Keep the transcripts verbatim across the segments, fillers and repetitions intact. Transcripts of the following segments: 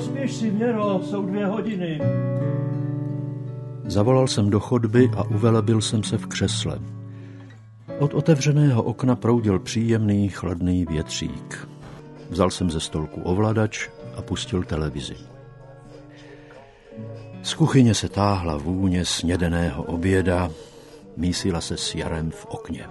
Pospěš si, Věro, jsou dvě hodiny. Zavolal jsem do chodby a uvelebil jsem se v křesle. Od otevřeného okna proudil příjemný, chladný větřík. Vzal jsem ze stolku ovladač a pustil televizi. Z kuchyně se táhla vůně snědeného oběda, mísila se s Jarem v okně.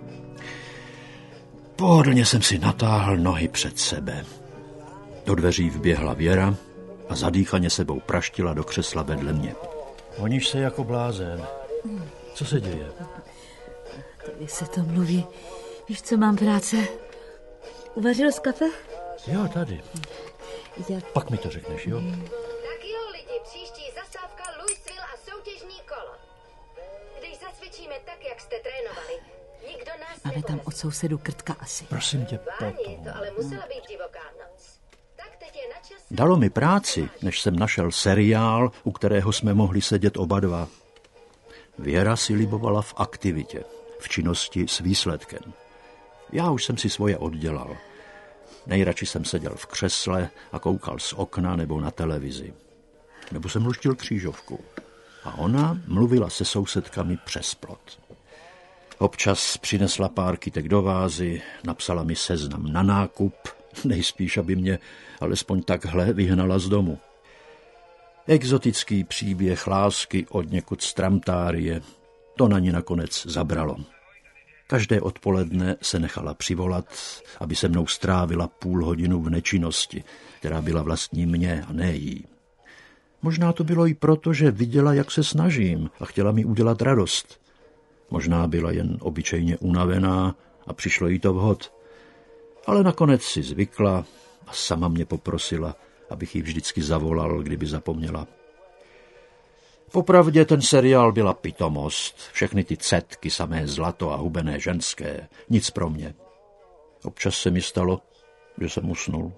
Pohodlně jsem si natáhl nohy před sebe. Do dveří vběhla Věra a zadýchaně sebou praštila do křesla vedle mě. Honíš se jako blázen. Co se děje? Tady se to mluví. Víš, co mám práce? Uvařil jsi kafe? Jo, tady. Já... Pak mi to řekneš, jo? Tak jo, lidi, příští zastávka Louisville a soutěžní kolo. Když zacvičíme tak, jak jste trénovali, nikdo nás Máme neporazí. tam od sousedu Krtka asi. Prosím tě, Páni, potom. to ale musela být divoká noc. Tak teď je na čase... Dalo mi práci, než jsem našel seriál, u kterého jsme mohli sedět oba dva. Věra si libovala v aktivitě, v činnosti s výsledkem. Já už jsem si svoje oddělal. Nejradši jsem seděl v křesle a koukal z okna nebo na televizi. Nebo jsem luštil křížovku. A ona mluvila se sousedkami přes plot. Občas přinesla pár kytek do vázy, napsala mi seznam na nákup, nejspíš, aby mě alespoň takhle vyhnala z domu. Exotický příběh lásky od někud z Tramtárie, to na ní nakonec zabralo. Každé odpoledne se nechala přivolat, aby se mnou strávila půl hodinu v nečinnosti, která byla vlastní mně a ne jí. Možná to bylo i proto, že viděla, jak se snažím a chtěla mi udělat radost. Možná byla jen obyčejně unavená a přišlo jí to vhod. Ale nakonec si zvykla a sama mě poprosila, abych jí vždycky zavolal, kdyby zapomněla. Popravdě ten seriál byla pitomost. Všechny ty cetky, samé zlato a hubené ženské. Nic pro mě. Občas se mi stalo, že jsem usnul.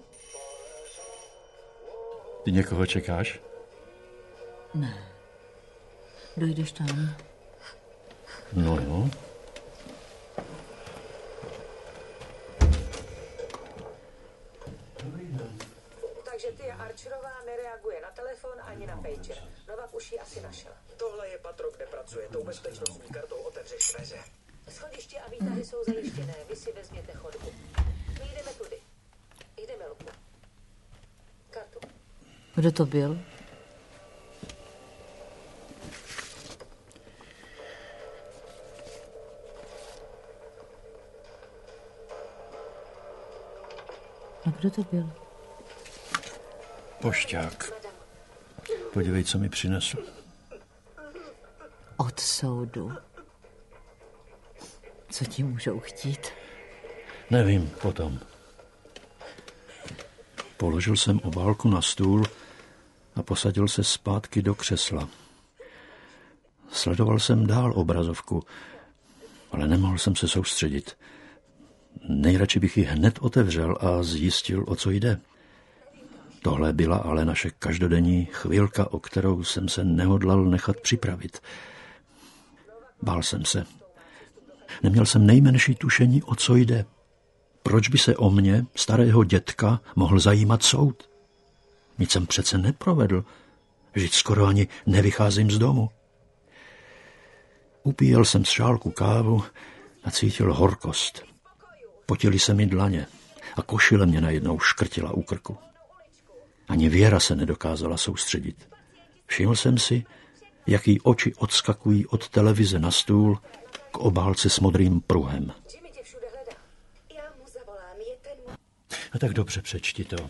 Ty někoho čekáš? Ne. Dojdeš tam. No jo. Takže ty Archerová nereaguje na telefon ani na pager. Novak už ji asi našel. Tohle je patro, kde pracuje. Tou bezpečnostní kartou otevřeš dveře. Schodiště a výtahy jsou zajištěné. Vy si vezměte chodbu. My jdeme tudy. Jdeme, Luku. Kartu. Kdo to byl? A kdo to byl? Pošťák. Podívej, co mi přinesl. Od soudu. Co ti můžou chtít? Nevím, potom. Položil jsem obálku na stůl a posadil se zpátky do křesla. Sledoval jsem dál obrazovku, ale nemohl jsem se soustředit. Nejradši bych ji hned otevřel a zjistil, o co jde. Tohle byla ale naše každodenní chvilka, o kterou jsem se nehodlal nechat připravit. Bál jsem se. Neměl jsem nejmenší tušení, o co jde. Proč by se o mě, starého dětka, mohl zajímat soud? Nic jsem přece neprovedl. Vždyť skoro ani nevycházím z domu. Upíjel jsem z šálku kávu a cítil horkost. Potily se mi dlaně a košile mě najednou škrtila u krku. Ani Věra se nedokázala soustředit. Všiml jsem si, jak jí oči odskakují od televize na stůl k obálce s modrým pruhem. Jimmy tě všude hledá. Já mu zavolám, je ten... A tak dobře, přečti to.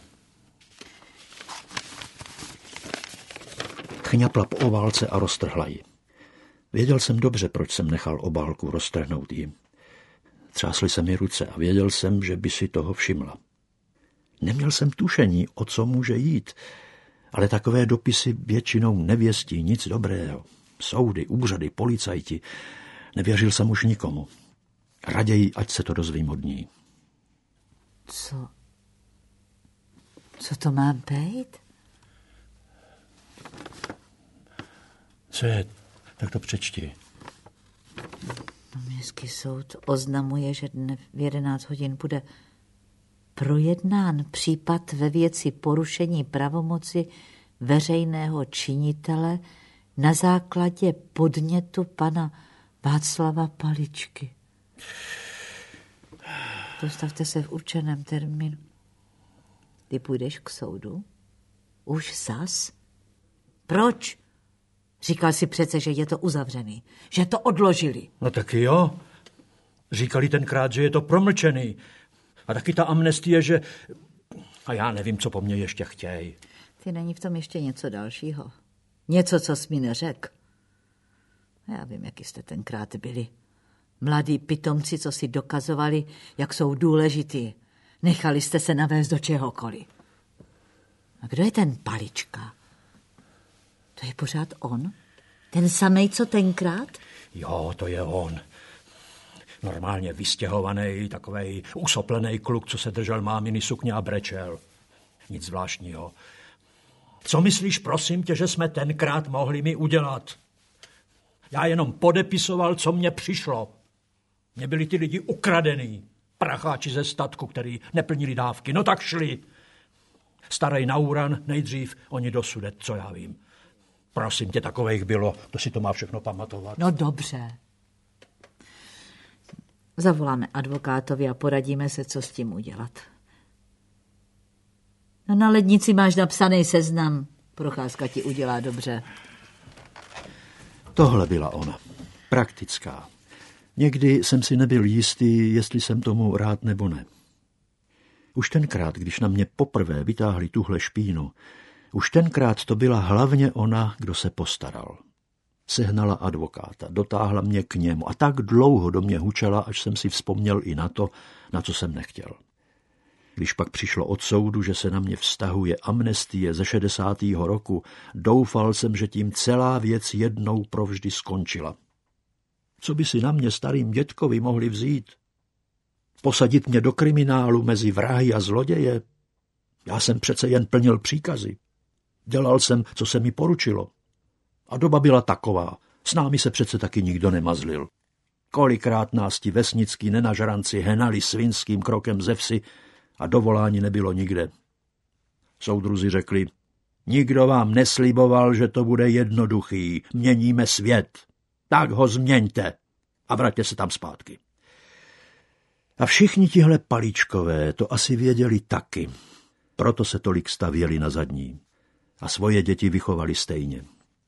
Chňapla po obálce a roztrhla ji. Věděl jsem dobře, proč jsem nechal obálku roztrhnout jí. Třásly se mi ruce a věděl jsem, že by si toho všimla. Neměl jsem tušení, o co může jít, ale takové dopisy většinou nevěstí nic dobrého. Soudy, úřady, policajti. Nevěřil jsem už nikomu. Raději, ať se to dozvím od ní. Co? Co to má být? Co je? Tak to přečti. Městský soud oznamuje, že dne v jedenáct hodin bude projednán případ ve věci porušení pravomoci veřejného činitele na základě podnětu pana Václava Paličky. Dostavte se v určeném termínu. Ty půjdeš k soudu? Už zas? Proč? Říkal si přece, že je to uzavřený, že to odložili. No taky jo. Říkali tenkrát, že je to promlčený. A taky ta amnestie, že... A já nevím, co po mně ještě chtějí. Ty není v tom ještě něco dalšího. Něco, co jsi mi neřekl. Já vím, jaký jste tenkrát byli. Mladí pitomci, co si dokazovali, jak jsou důležitý. Nechali jste se navést do čehokoliv. A kdo je ten Palička? To je pořád on? Ten samej, co tenkrát? Jo, to je on. Normálně vystěhovaný, takovej usoplený kluk, co se držel máminy sukně a brečel. Nic zvláštního. Co myslíš, prosím tě, že jsme tenkrát mohli mi udělat? Já jenom podepisoval, co mně přišlo. Mně byli ty lidi ukradený. Pracháči ze statku, který neplnili dávky. No tak šli. Starej na úran, nejdřív oni do Sudet, co já vím. Prosím tě, takovejch bylo. To si to má všechno pamatovat. No dobře. Zavoláme advokátovi a poradíme se, co s tím udělat. No na lednici máš napsaný seznam. Procházka ti udělá dobře. Tohle byla ona. Praktická. Někdy jsem si nebyl jistý, jestli jsem tomu rád nebo ne. Už tenkrát, když na mě poprvé vytáhli tuhle špínu, už tenkrát to byla hlavně ona, kdo se postaral. Sehnala advokáta, dotáhla mě k němu a tak dlouho do mě hučela, až jsem si vzpomněl i na to, na co jsem nechtěl. Když pak přišlo od soudu, že se na mě vztahuje amnestie ze šedesátého roku, doufal jsem, že tím celá věc jednou provždy skončila. Co by si na mě starým dětkovi mohli vzít? Posadit mě do kriminálu mezi vrahy a zloděje? Já jsem přece jen plnil příkazy. Dělal jsem, co se mi poručilo. A doba byla taková. S námi se přece taky nikdo nemazlil. Kolikrát nás ti vesnický nenažranci henali svinským krokem ze vsi a dovolání nebylo nikde. Soudruzi řekli, nikdo vám nesliboval, že to bude jednoduchý. Měníme svět. Tak ho změňte a vraťte se tam zpátky. A všichni tihle Paličkové to asi věděli taky. Proto se tolik stavěli na zadní. A svoje děti vychovali stejně.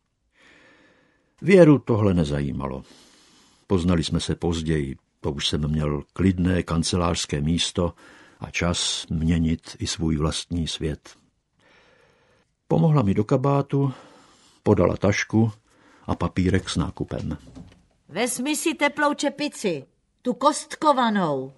Věru tohle nezajímalo. Poznali jsme se později. To už jsem měl klidné kancelářské místo a čas měnit i svůj vlastní svět. Pomohla mi do kabátu, podala tašku a papírek s nákupem. Vezmi si teplou čepici, tu kostkovanou.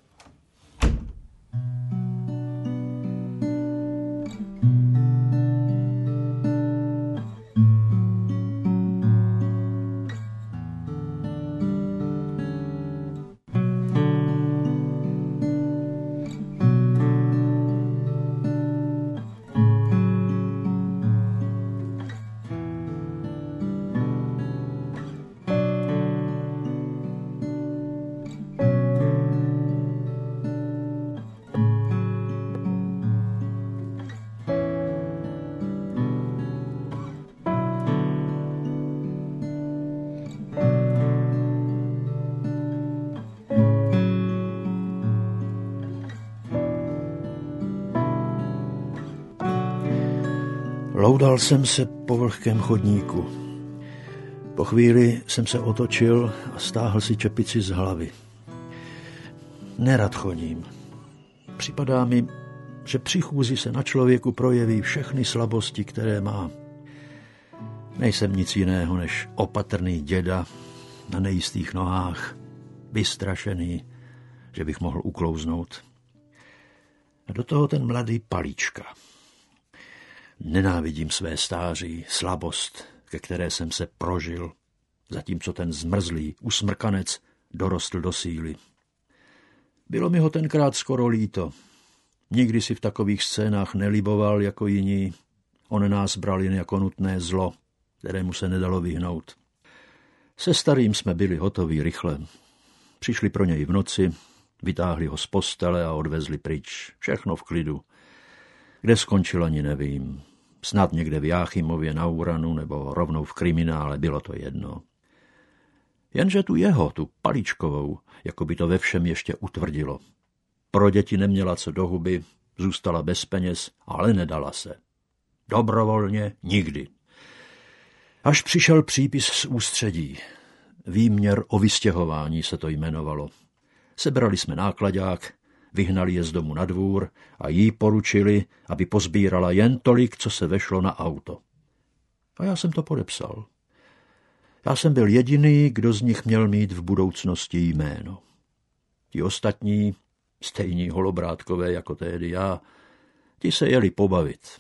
Loudal jsem se po vlhkém chodníku. Po chvíli jsem se otočil a stáhl si čepici z hlavy. Nerad chodím. Připadá mi, že při chůzi se na člověku projeví všechny slabosti, které má. Nejsem nic jiného než opatrný děda na nejistých nohách, vystrašený, že bych mohl uklouznout. A do toho ten mladý Palička. Nenávidím své stáří, slabost, ke které jsem se prožil, zatímco ten zmrzlý usmrkanec dorostl do síly. Bylo mi ho tenkrát skoro líto. Nikdy si v takových scénách neliboval jako jiní. On nás bral jen jako nutné zlo, kterému se nedalo vyhnout. Se starým jsme byli hotoví rychle. Přišli pro něj v noci, Vytáhli ho z postele a odvezli pryč. Všechno v klidu. Kde skončil, ani nevím. Snad někde v Jáchymově na Uranu nebo rovnou v kriminále, bylo to jedno. Jenže tu jeho, tu Paličkovou, jako by to ve všem ještě utvrdilo. Pro děti neměla co do huby, zůstala bez peněz, ale nedala se. Dobrovolně nikdy. Až přišel přípis z ústředí. Výměr o vystěhování se to jmenovalo. Sebrali jsme náklaďák, vyhnali je z domu na dvůr a jí poručili, aby pozbírala jen tolik, co se vešlo na auto. A já jsem to podepsal. Já jsem byl jediný, kdo z nich měl mít v budoucnosti jméno. Ti ostatní, stejní holobrátkové jako tehdy já, ti se jeli pobavit.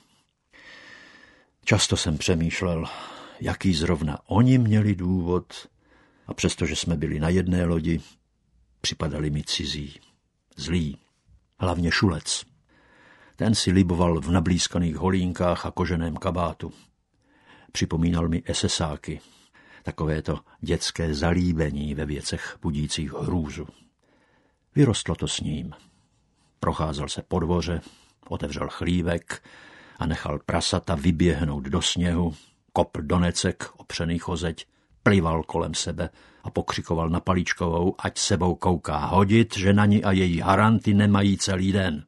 Často jsem přemýšlel, jaký zrovna oni měli důvod, a přestože jsme byli na jedné lodi, připadali mi cizí, zlí, hlavně Šulec. Ten si liboval v nablízkaných holínkách a koženém kabátu. Připomínal mi esesáky, takovéto dětské zalíbení ve věcech budících hrůzu. Vyrostlo to s ním. Procházel se po dvoře, otevřel chlívek a nechal prasata vyběhnout do sněhu, kopl do necek opřených o zeď, plival kolem sebe a pokřikoval na Paličkovou, ať sebou kouká hodit, že na ní a její haranty nemají celý den.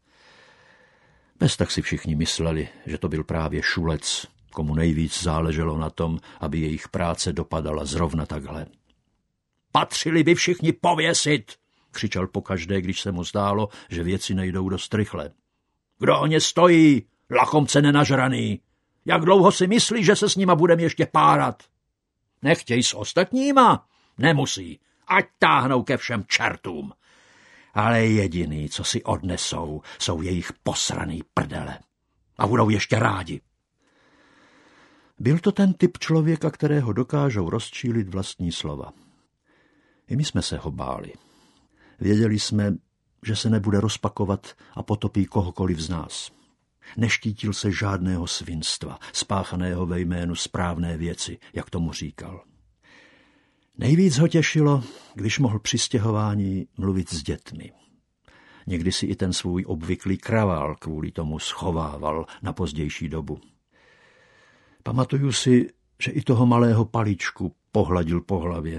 Bez tak si všichni mysleli, že to byl právě Šulec, komu nejvíc záleželo na tom, aby jejich práce dopadala zrovna takhle. Patřili by všichni pověsit, křičel pokaždé, když se mu zdálo, že věci nejdou dost rychle. Kdo o ně stojí, lachomce nenažraný? Jak dlouho si myslí, že se s nima budeme ještě párat? Nechtěj s ostatníma? Nemusí. Ať táhnou ke všem čertům. Ale jediný, co si odnesou, jsou jejich posraný prdele. A budou ještě rádi. Byl to ten typ člověka, kterého dokážou rozčílit vlastní slova. I my jsme se ho báli. Věděli jsme, že se nebude rozpakovat a potopí kohokoliv z nás. Neštítil se žádného svinstva, spáchaného ve jménu správné věci, jak tomu říkal. Nejvíc ho těšilo, když mohl při stěhování mluvit s dětmi. Někdy si i ten svůj obvyklý kravál kvůli tomu schovával na pozdější dobu. Pamatuju si, že i toho malého Paličku pohladil po hlavě.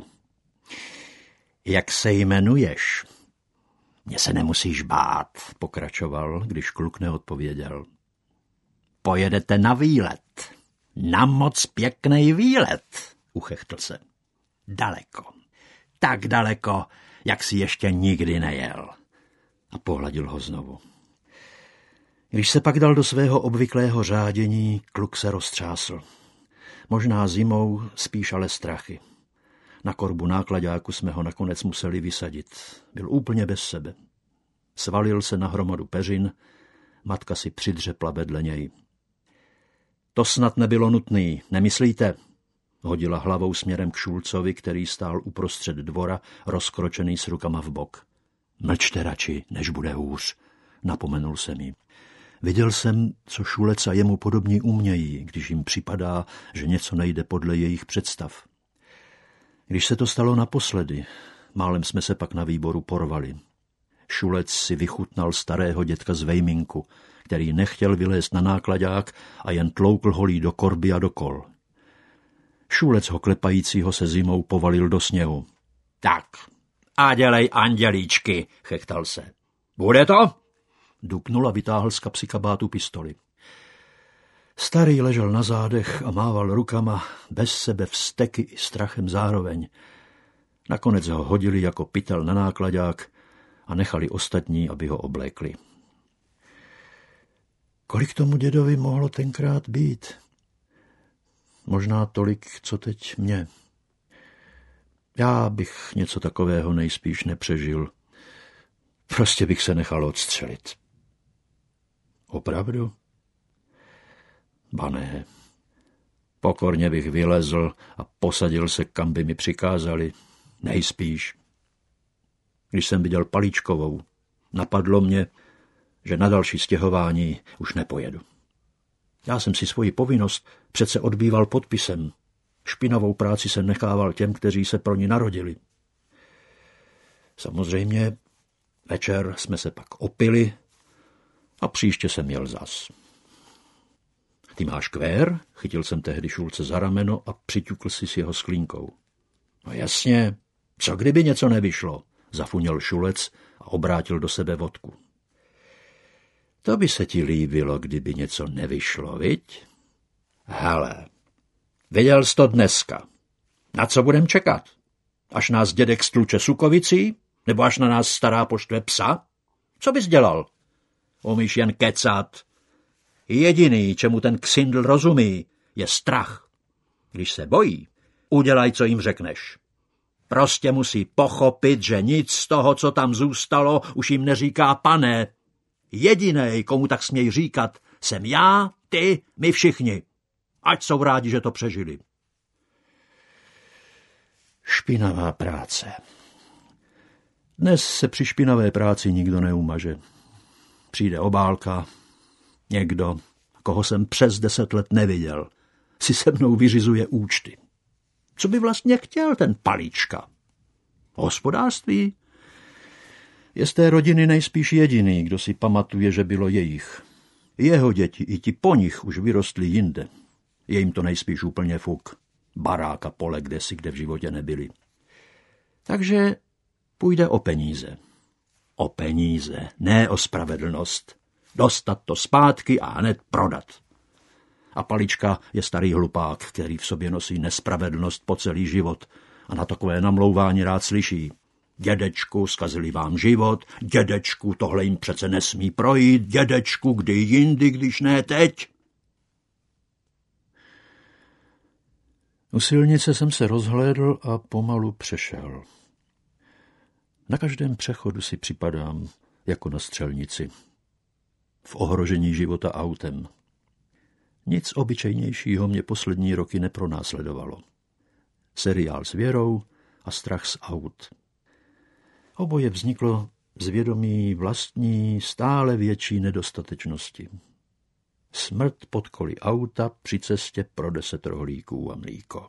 Jak se jmenuješ? Mně se nemusíš bát, pokračoval, když kluk neodpověděl. Pojedete na výlet. Na moc pěkný výlet, uchechtl se. Daleko. Tak daleko, jak si ještě nikdy nejel. A pohladil ho znovu. Když se pak dal do svého obvyklého řádění, kluk se roztřásl. Možná zimou, spíš ale strachy. Na korbu náklaďáku jsme ho nakonec museli vysadit. Byl úplně bez sebe. Svalil se na hromadu peřin, matka si přidřepla vedle něj. To snad nebylo nutný, nemyslíte? Hodila hlavou směrem k Šulcovi, který stál uprostřed dvora, rozkročený s rukama v bok. Mlčte radši, než bude hůř, napomenul jsem jí. Viděl jsem, co Šulec a jemu podobní umějí, když jim připadá, že něco nejde podle jejich představ. Když se to stalo naposledy, málem jsme se pak na výboru porvali. Šulec si vychutnal starého dětka z Vejminku, který nechtěl vylézt na náklaďák a jen tloukl holí do korby a do kol. Šulec ho klepajícího se zimou povalil do sněhu. Tak, a dělej andělíčky, chechtal se. Bude to? Duknul a vytáhl z kapsy kabátu pistoli. Starý ležel na zádech a mával rukama, bez sebe vzteky i strachem zároveň. Nakonec ho hodili jako pytel na náklaďák a nechali ostatní, aby ho oblékli. Kolik tomu dědovi mohlo tenkrát být? Možná tolik, co teď mě. Já bych něco takového nejspíš nepřežil. Prostě bych se nechal odstřelit. Opravdu? Ba ne. Pokorně bych vylezl a posadil se, kam by mi přikázali. Nejspíš. Když jsem viděl Paličkovou, napadlo mě, že na další stěhování už nepojedu. Já jsem si svoji povinnost přece odbýval podpisem. Špinavou práci jsem nechával těm, kteří se pro ní narodili. Samozřejmě Večer jsme se pak opili a příště jsem jel zas. Ty máš kvér? Chytil jsem tehdy Šulce za rameno a přiťukl si s jeho sklínkou. No jasně, co kdyby něco nevyšlo? Zafuněl Šulec a obrátil do sebe vodku. To by se ti líbilo, kdyby něco nevyšlo, viď? Hele, viděl jsi to dneska. Na co budem čekat? Až nás dědek stluče sukovicí? Nebo až na nás stará poštve psa? Co bys dělal? Umíš jen kecat. Jediný, čemu ten ksindl rozumí, je strach. Když se bojí, udělaj, co jim řekneš. Prostě musí pochopit, že nic z toho, co tam zůstalo, už jim neříká pane. Jedinej, komu tak směj říkat, jsem já, ty, my všichni. Ať jsou rádi, že to přežili. Špinavá práce. Dnes se při špinavé práci nikdo neumaže. Přijde obálka, někdo, koho jsem přes deset let neviděl, si se mnou vyřizuje účty. Co by vlastně chtěl ten Palička? Hospodářství? Je z té rodiny nejspíš jediný, kdo si pamatuje, že bylo jejich. Jeho děti i ti po nich už vyrostli jinde. Je jim to nejspíš úplně fuk. Barák a pole kdesi, kde v životě nebyli. Takže půjde o peníze. O peníze, ne o spravedlnost. Dostat to zpátky a hned prodat. A Palička je starý hlupák, který v sobě nosí nespravedlnost po celý život a na takové namlouvání rád slyší. Dědečku, zkazili vám život, dědečku, tohle jim přece nesmí projít, dědečku, kdy jindy, když ne teď. U silnice jsem se rozhlédl a pomalu přešel. Na každém přechodu si připadám jako na střelnici. V ohrožení života autem. Nic obyčejnějšího mě poslední roky nepronásledovalo. Seriál s Věrou a strach z aut. Oboje vzniklo z vědomí vlastní stále větší nedostatečnosti. Smrt pod koly auta při cestě pro deset rohlíků a mlíko.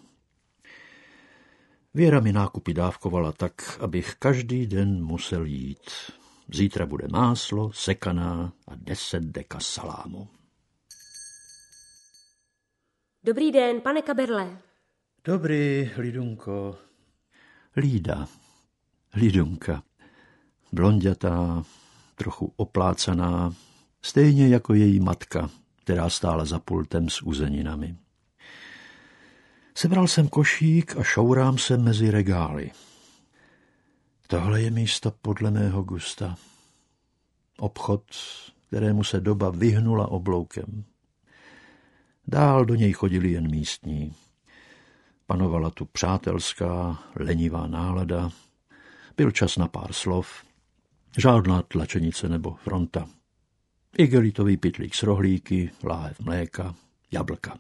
Věra mi nákupy dávkovala tak, abych každý den musel jít. Zítra bude máslo, sekaná a deset deka salámu. Dobrý den, pane Kaberle. Dobrý, Lidunko. Lída. Lidunka. Blonďatá, trochu oplácaná, stejně jako její matka, která stála za pultem s uzeninami. Sebral jsem košík a šourám se mezi regály. Tohle je místo podle mého gusta. Obchod, kterému se doba vyhnula obloukem. Dál do něj chodili jen místní. Panovala tu přátelská, lenivá nálada. Byl čas na pár slov. Žádná tlačenice nebo fronta. Igelitový pytlík s rohlíky, láhev mléka, jablka.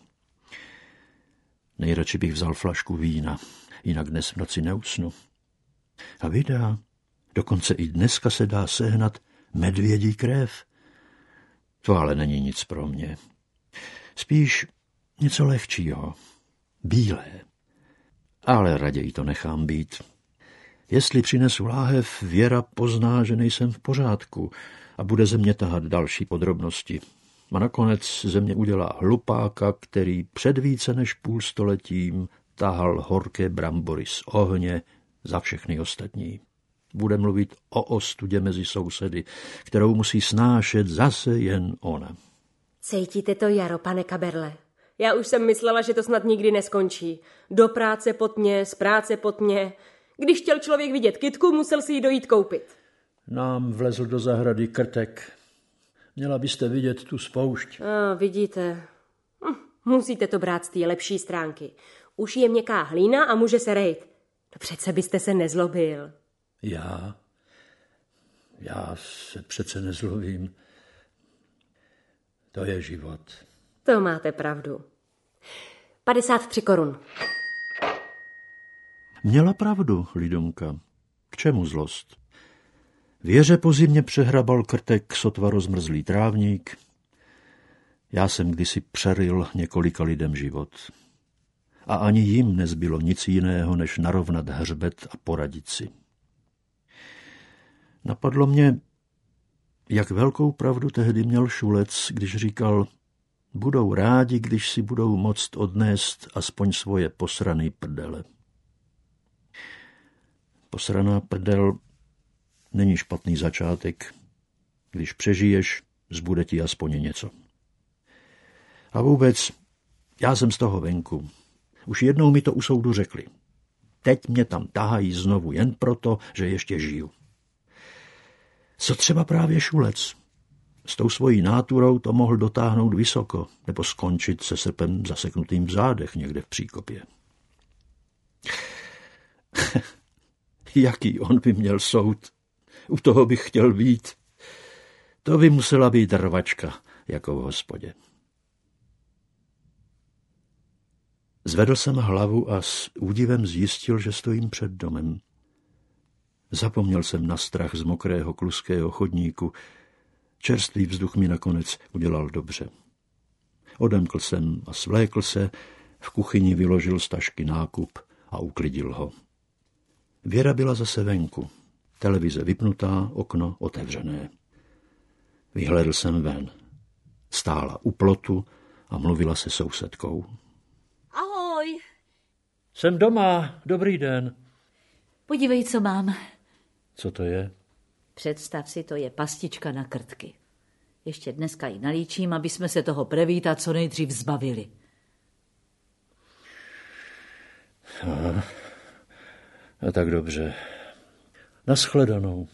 Nejradši bych vzal flašku vína, jinak dnes v noci neusnu. A vydá, dokonce i dneska se dá sehnat medvědí krev. To ale není nic pro mě. Spíš něco lehčího, bílé. Ale raději to nechám být. Jestli přinesu láhev, Věra pozná, že nejsem v pořádku a bude ze mě tahat další podrobnosti. A nakonec ze mě udělá hlupáka, který před více než půl stoletím tahal horké brambory z ohně za všechny ostatní. Bude mluvit o ostudě mezi sousedy, kterou musí snášet zase jen ona. Cítíte to jaro, pane Kaberle? Já už jsem myslela, že to snad nikdy neskončí. Do práce potně, z práce potně. Když chtěl člověk vidět kytku, musel si ji dojít koupit. Nám vlezl do zahrady krtek. Měla byste vidět tu spoušť. A, vidíte. Hm, musíte to brát z té lepší stránky. Už je měkká hlína a může se rejt. To přece byste se nezlobil. Já? Já se přece nezlobím. To je život. To máte pravdu. padesát tři korun. Měla pravdu, Lidunka. K čemu zlost? Věře po zimě přehrabal krtek sotva rozmrzlý trávník. Já jsem kdysi přeryl několika lidem život. A ani jim nezbylo nic jiného, než narovnat hřbet a poradit si. Napadlo mě, jak velkou pravdu tehdy měl Šulec, když říkal, budou rádi, když si budou moct odnést aspoň svoje posraný prdele. Posraná prdel není špatný začátek. Když přežiješ, zbude ti aspoň něco. A vůbec, já jsem z toho venku. Už jednou mi to u soudu řekli. Teď mě tam tahají znovu jen proto, že ještě žiju. Co třeba právě Šulec? S tou svojí náturou to mohl dotáhnout vysoko nebo skončit se srpem zaseknutým v zádech někde v příkopě. Jaký on by měl soud? U toho bych chtěl být. To by musela být rvačka, jako v hospodě. Zvedl jsem hlavu a s údivem zjistil, že stojím před domem. Zapomněl jsem na strach z mokrého kluského chodníku. Čerstvý vzduch mi nakonec udělal dobře. Odemkl jsem a svlékl se, v kuchyni vyložil z tašky nákup a uklidil ho. Věra byla zase venku. Televize vypnutá, okno otevřené. Vyhlédl jsem ven. Stála u plotu a mluvila se sousedkou. Ahoj. Jsem doma, dobrý den. Podívej, co mám. Co to je? Představ si, to je pastička na krtky. Ještě dneska ji nalíčím, aby jsme se toho prevíta co nejdřív zbavili. A, a tak dobře. Naschledanou.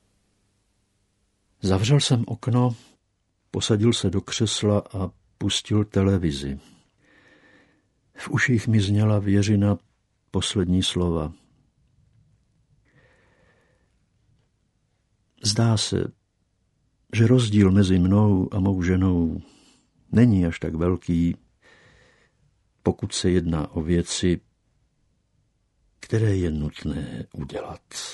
Zavřel jsem okno, posadil se do křesla a pustil televizi. V uších mi zněla Věřina poslední slova. Zdá se, že rozdíl mezi mnou a mou ženou není až tak velký, pokud se jedná o věci, které je nutné udělat.